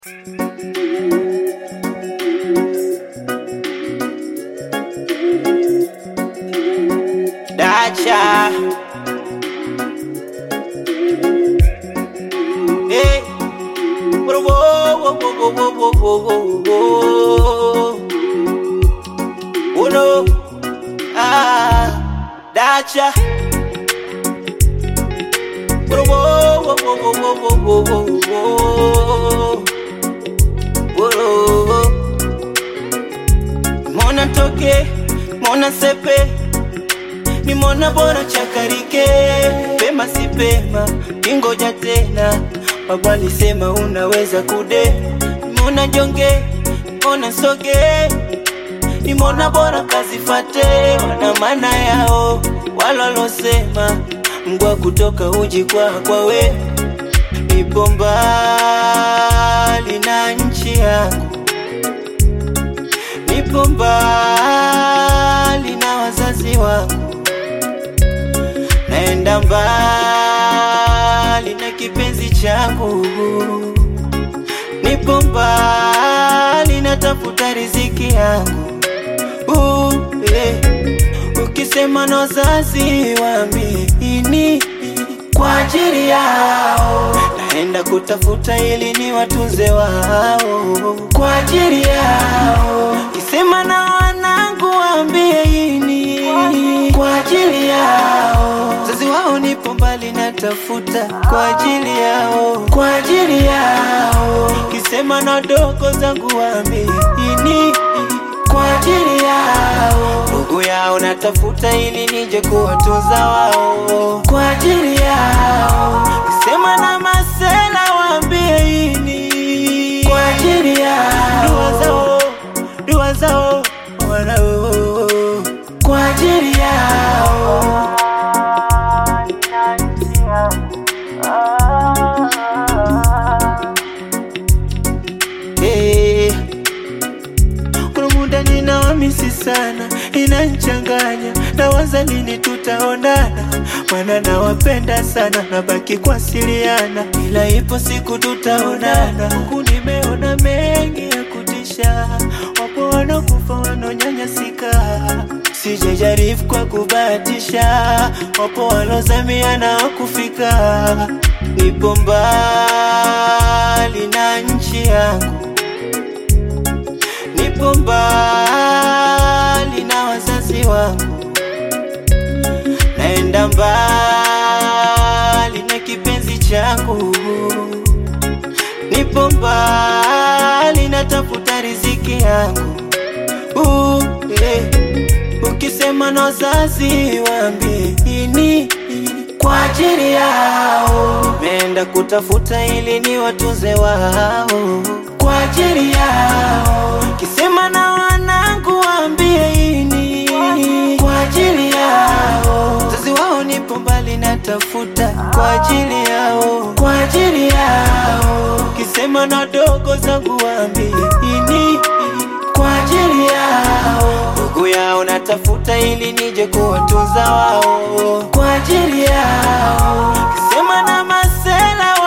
Dacha. Hey. Whoa, whoa, whoa, whoa, whoa, whoa, whoa. Oh no. Dacha. Whoa, whoa, whoa, whoa, whoa, whoa, whoa. Whoa. Mona toke, mona sepe, ni mona bora chakarike. Pema si pema, kingoja tena. Baba alisema unaweza kude. Mona jonge, mona soge, ni mona bora kazifate. Wana maana yao, walolosema Mgwa kutoka uji kwa we. Nipo mbali na nchi yangu, nipo mbali na wazazi wangu, naenda mbali na kipenzi changu, nipo mbali na tafuta riziki yangu. Ukisema na wazazi waamini kwa ajili yao, naenda kutafuta ili ni watunze wao kwa ajili yao. Kisema na wanangu waambie ini kwa ajili yao. Wazazi wao nipo mbali natafuta kwa ajili yao, kwa ajili yao. Kisema na dogo zangu waambie ini kwa ajili yao. Ndugu yao natafuta ili nije kuwatunza wao kwa ajili yao. Kisema na masela waambie ini kwa ajili yao. Dua zao wanao kwa ajili yao. Kuna muda ninawamisi sana, inanchanganya, nawaza lini tutaonana. Maana nawapenda sana, nabaki kuwasiliana, ila ipo siku tutaonana. Huku nimeona mengi ya kutisha, wapo wanakufa wanonyanyasika. Sijajaribu kwa kubahatisha, wapo walozamia na wakufika. Nipo mbali na nchi yangu, nipo mbali na wazazi wangu, naenda mbali na kipenzi changu, nipo mbali na tafuta riziki yangu. Ukisema na wazazi waambie ini kwa ajili yao, naenda kutafuta ili ni watunze wao kwa ajili yao. Kisema na wanangu waambie ini kwa ajili yao. Wazazi wao nipo mbali natafuta kwa ajili yao, kwa ajili yao. Kisema na dogo zangu waambie ini kwa ajili yao. Ndugu yao natafuta ili nije kuwatunza wao kwa ajili yao. Kisema na masela